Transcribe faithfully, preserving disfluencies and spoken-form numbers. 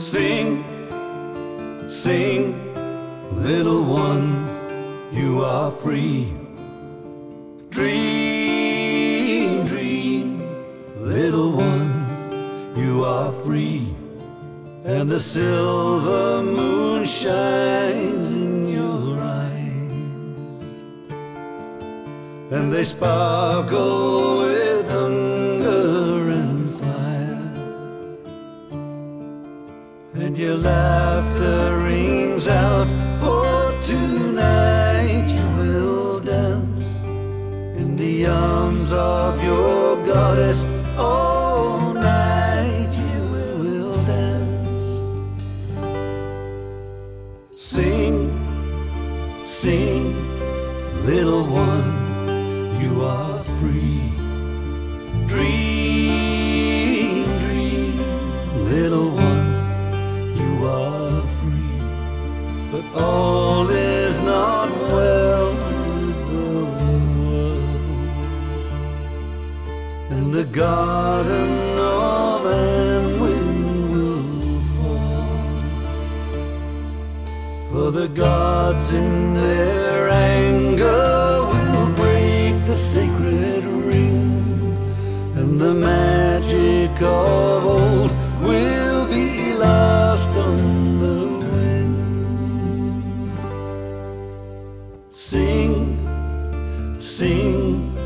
Sing, sing, little one, you are free. Dream, dream, little one, you are free. And the silver moon shines in your eyes, and they sparkle with hunger and fire, and your laughter rings out, for tonight you will dance in the arms of your goddess. All night you will dance. Sing, sing, little one, you are free. Dream, dream, little one, you are free. But all is not well with the world, and the garden of Anwin will fall, for the gods in their anger will break the sacred ring, and the magic of old will be lost on the wind. Sing, sing,